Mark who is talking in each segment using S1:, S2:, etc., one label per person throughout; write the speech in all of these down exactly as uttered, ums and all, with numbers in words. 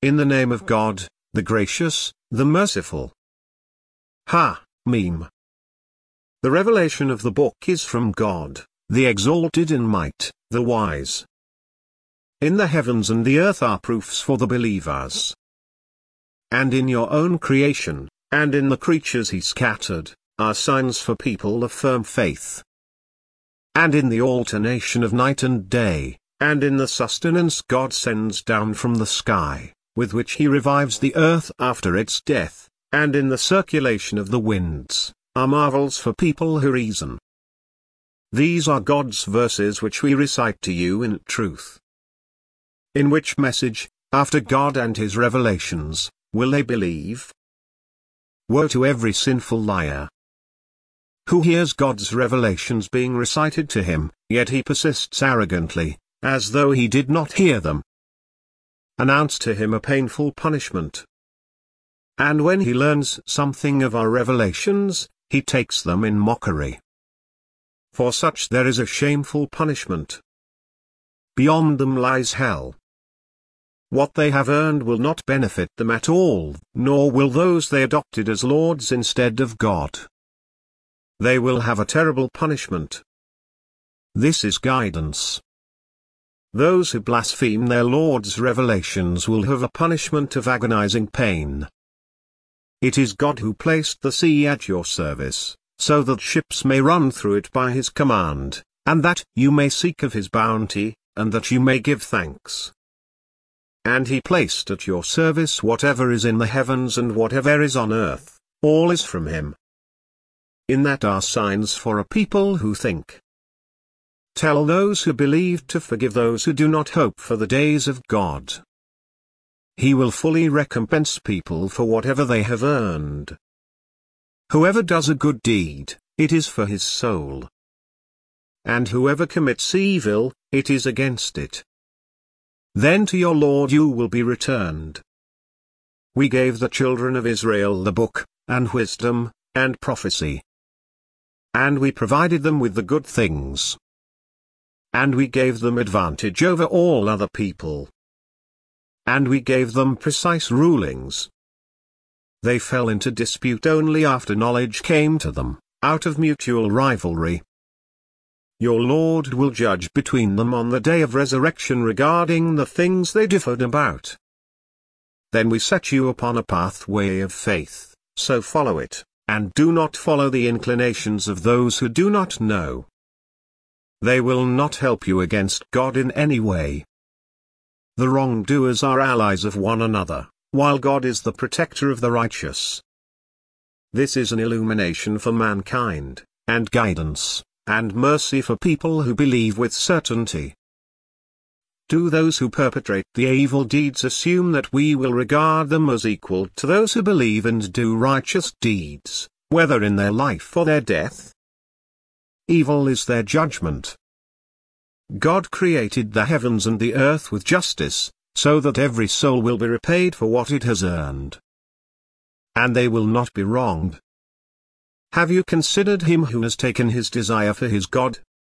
S1: In the name of God, the gracious, the merciful. Ha, Meme. The revelation of the book is from God, the exalted in might, the wise. In the heavens and the earth are proofs for the believers. And in your own creation, and in the creatures he scattered, are signs for people of firm faith. And in the alternation of night and day, and in the sustenance God sends down from the sky, with which he revives the earth after its death, and in the circulation of the winds, are marvels for people who reason. These are God's verses which we recite to you in truth. In which message, after God and his revelations, will they believe? Woe to every sinful liar, who hears God's revelations being recited to him, yet he persists arrogantly, as though he did not hear them. Announce to him a painful punishment. And when he learns something of our revelations, he takes them in mockery. For such there is a shameful punishment. Beyond them lies hell. What they have earned will not benefit them at all, nor will those they adopted as lords instead of God. They will have a terrible punishment. This is guidance. Those who blaspheme their Lord's revelations will have a punishment of agonizing pain. It is God who placed the sea at your service, so that ships may run through it by his command, and that you may seek of his bounty, and that you may give thanks. And he placed at your service whatever is in the heavens and whatever is on earth, all is from him. In that are signs for a people who think. Tell those who believe to forgive those who do not hope for the days of God. He will fully recompense people for whatever they have earned. Whoever does a good deed, it is for his soul. And whoever commits evil, it is against it. Then to your Lord you will be returned. We gave the children of Israel the book, and wisdom, and prophecy. And we provided them with the good things. And we gave them advantage over all other people. And we gave them precise rulings. They fell into dispute only after knowledge came to them, out of mutual rivalry. Your Lord will judge between them on the day of resurrection regarding the things they differed about. Then we set you upon a pathway of faith, so follow it, and do not follow the inclinations of those who do not know. They will not help you against God in any way. The wrongdoers are allies of one another, while God is the protector of the righteous. This is an illumination for mankind, and guidance, and mercy for people who believe with certainty. Do those who perpetrate the evil deeds assume that we will regard them as equal to those who believe and do righteous deeds, whether in their life or their death? Evil is their judgment. God created the heavens and the earth with justice, so that every soul will be repaid for what it has earned. And they will not be wronged. Have you considered him who has taken his desire for his God?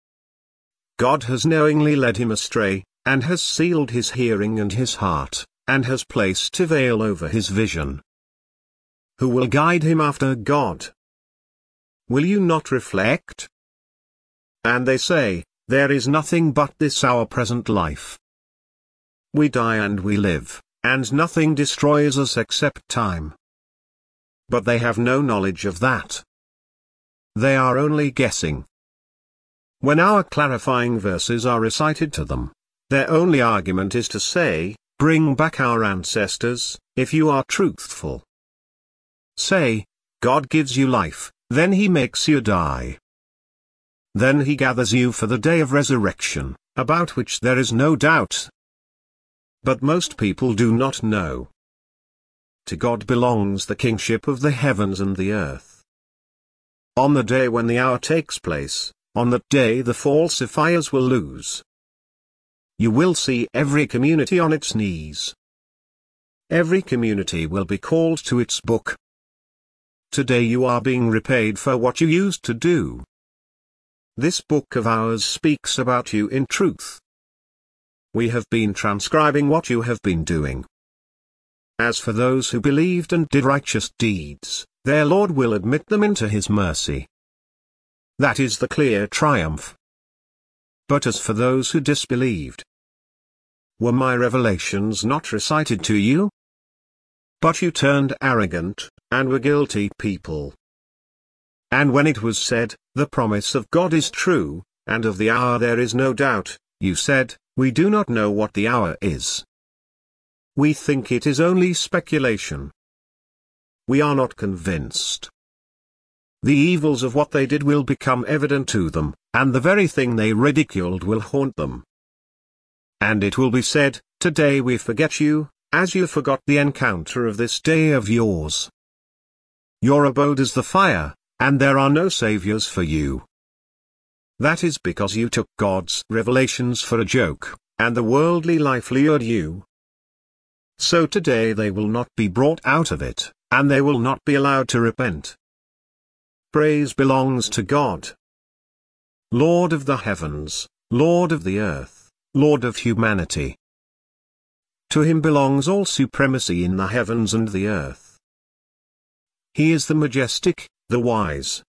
S1: God has knowingly led him astray, and has sealed his hearing and his heart, and has placed a veil over his vision. Who will guide him after God? Will you not reflect? And they say, there is nothing but this our present life. We die and we live, and nothing destroys us except time. But they have no knowledge of that. They are only guessing. When our clarifying verses are recited to them, their only argument is to say, bring back our ancestors, if you are truthful. Say, God gives you life, then he makes you die. Then he gathers you for the day of resurrection, about which there is no doubt. But most people do not know. To God belongs the kingship of the heavens and the earth. On the day when the hour takes place, on that day the falsifiers will lose. You will see every community on its knees. Every community will be called to its book. Today you are being repaid for what you used to do. This book of ours speaks about you in truth. We have been transcribing what you have been doing. As for those who believed and did righteous deeds, their Lord will admit them into his mercy. That is the clear triumph. But as for those who disbelieved, were my revelations not recited to you? But you turned arrogant, and were guilty people. And when it was said, the promise of God is true, and of the hour there is no doubt, you said, we do not know what the hour is. We think it is only speculation. We are not convinced. The evils of what they did will become evident to them, and the very thing they ridiculed will haunt them. And it will be said, today we forget you, as you forgot the encounter of this day of yours. Your abode is the fire, and there are no saviors for you. That is because you took God's revelations for a joke, and the worldly life lured you. So today they will not be brought out of it, and they will not be allowed to repent. Praise belongs to God, Lord of the heavens, Lord of the earth, Lord of humanity. To him belongs all supremacy in the heavens and the earth. He is the majestic, the wise,